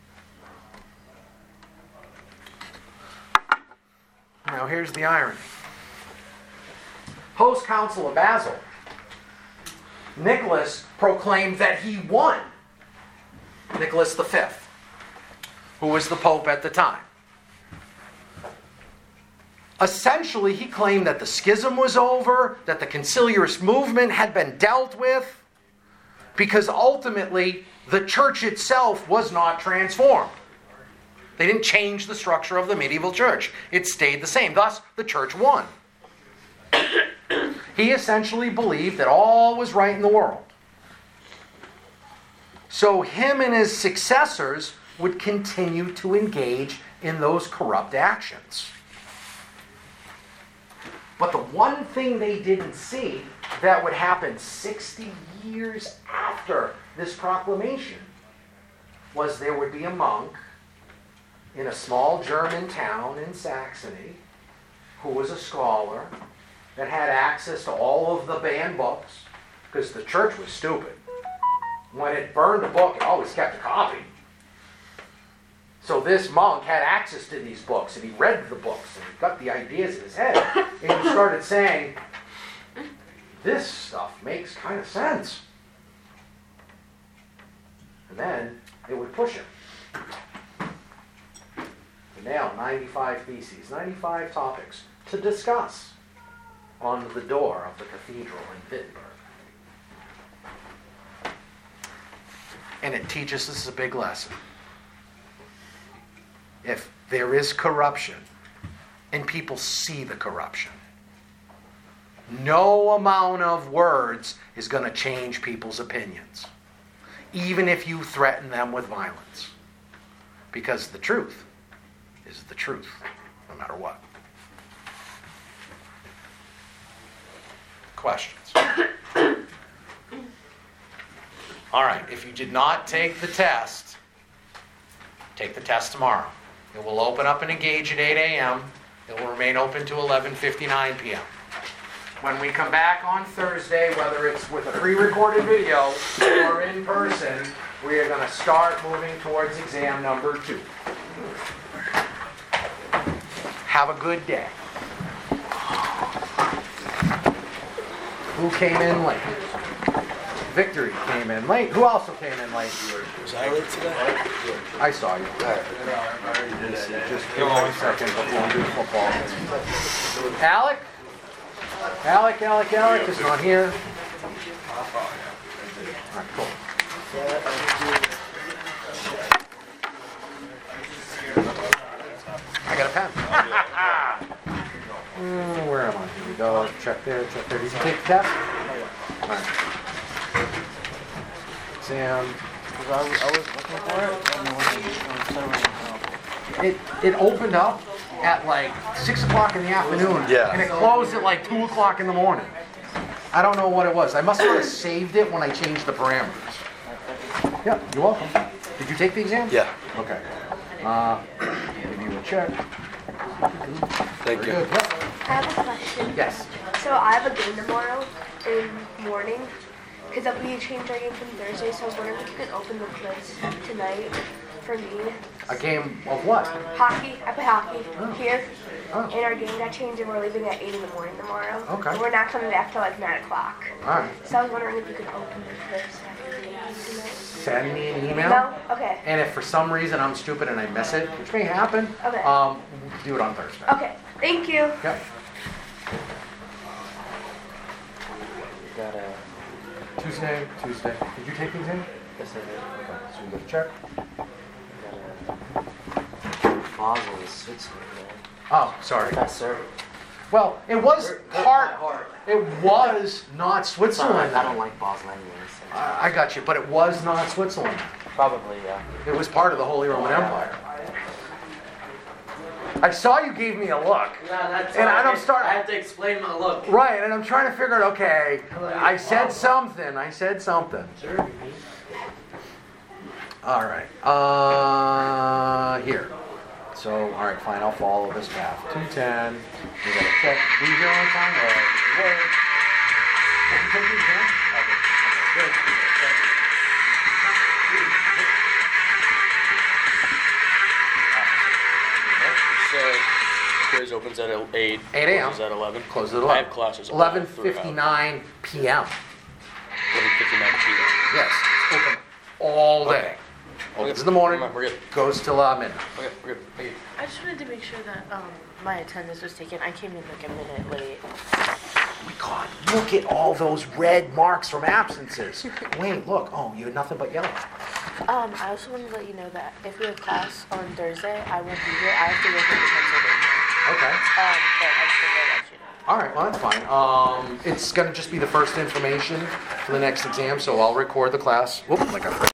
Speaker 1: Now here's the irony. Post-Council of Basel, Nicholas proclaimed that he won. Nicholas the Fifth, who was the Pope at the time. Essentially, he claimed that the schism was over, that the conciliarist movement had been dealt with, because ultimately the church itself was not transformed. They didn't change the structure of the medieval church. It stayed the same. Thus, the church won. He essentially believed that all was right in the world. So him and his successors would continue to engage in those corrupt actions. But the one thing they didn't see that would happen sixty years after this proclamation was there would be a monk in a small German town in Saxony who was a scholar that had access to all of the banned books, because the church was stupid. When it burned a book, it always kept a copy. So this monk had access to these books, and he read the books, and he got the ideas in his head, and he started saying, this stuff makes kind of sense. And then it would push him to nail ninety-five theses, ninety-five topics to discuss on the door of the cathedral in Wittenberg. And it teaches us a big lesson. If there is corruption, and people see the corruption, no amount of words is going to change people's opinions, even if you threaten them with violence. Because the truth is the truth, no matter what. Questions? All right, if you did not take the test, take the test tomorrow. It will open up and engage at eight a.m. It will remain open to eleven fifty-nine p.m. When we come back on Thursday, whether it's with a pre-recorded video or in person, we are going to start moving towards exam number two. Have a good day. Who came in late? Victory came in late. Who also came in late?
Speaker 2: Was I late today?
Speaker 1: I saw you. Just, just give me one second before we do football. Alec? Alec, Alec, Alec is not here. All right, cool. I got a pen. Mm, where am I? Here we go. Check there, check there. Did you take the test? All right. Exam.
Speaker 2: I was, I was looking for it, and it wasn't.
Speaker 1: It it opened up at like six o'clock in the afternoon,
Speaker 2: Yeah.
Speaker 1: and it closed at like two o'clock in the morning. I don't know what it was. I must have saved it when I changed the parameters. Yeah, you're welcome. Did you take the exam?
Speaker 2: Yeah.
Speaker 1: Okay. Uh, give you a check.
Speaker 2: Thank
Speaker 1: Very
Speaker 2: you.
Speaker 1: good. Yep.
Speaker 3: I have a question.
Speaker 1: Yes.
Speaker 3: So I have a game tomorrow in morning, because we changed our game from Thursday, so I was wondering if you could open the quiz tonight for me.
Speaker 1: A game of what?
Speaker 3: Hockey. I play hockey
Speaker 1: Oh.
Speaker 3: here.
Speaker 1: Oh,
Speaker 3: And our game got changed and we're leaving at eight in the morning tomorrow.
Speaker 1: Okay.
Speaker 3: And we're not coming back till like nine o'clock.
Speaker 1: all right.
Speaker 3: So I was wondering if you could open this after the game tonight.
Speaker 1: Send me an email.
Speaker 3: No? Okay.
Speaker 1: And if for some reason I'm stupid and I miss it, which may happen,
Speaker 3: Okay.
Speaker 1: um, do it on Thursday.
Speaker 3: Okay. Thank you.
Speaker 1: Yep.
Speaker 2: Got a.
Speaker 1: Tuesday, Tuesday. Did you take the exam?
Speaker 2: Yes, I did.
Speaker 1: Okay, so we get a check.
Speaker 2: Got a. Basel is Switzerland, man.
Speaker 1: Oh, sorry.
Speaker 2: Professor.
Speaker 1: Well, it was
Speaker 2: Hurt- hurt
Speaker 1: part,
Speaker 2: my heart.
Speaker 1: it was not
Speaker 2: Sorry,
Speaker 1: Switzerland.
Speaker 2: I don't like Basel anyways.
Speaker 1: I I got you, but it was not Switzerland.
Speaker 2: Probably, yeah.
Speaker 1: It was part of the Holy Roman Empire. I saw you gave me a look.
Speaker 2: Yeah, that's
Speaker 1: And I don't start-
Speaker 2: I have to explain my look.
Speaker 1: Right, and I'm trying to figure out, okay, I said something, I said something.
Speaker 2: Sure.
Speaker 1: All right, uh, here. So, all right, fine, I'll follow this path. two ten, we gotta check, be here on time, or where? Did you take the exam? Okay, okay, good.
Speaker 4: So, quiz opens at eight.
Speaker 1: eight a.m.
Speaker 4: Closes at eleven.
Speaker 1: Close at
Speaker 4: I
Speaker 1: eleven.
Speaker 4: have classes all
Speaker 1: eleven
Speaker 4: throughout.
Speaker 1: fifty-nine p.m.
Speaker 4: eleven fifty-nine p m.
Speaker 1: Yes, it's open all day. Opens in the morning,
Speaker 4: We're good.
Speaker 1: goes till uh, midnight.
Speaker 4: Okay, we're good. Thank you.
Speaker 5: I just wanted to make sure that um, my attendance was taken. I came in like a minute late.
Speaker 1: Oh my God, look at all those red marks from absences. Wait, look, oh, you had nothing but yellow.
Speaker 5: Um, I also wanted to let you know that if we have class on Thursday, I won't be here. I have to work in Pennsylvania.
Speaker 1: Okay.
Speaker 5: Um, but I still will let you know.
Speaker 1: All right, well, that's fine. Um, it's gonna just be the first information for the next exam, so I'll record the class. Whoop, like I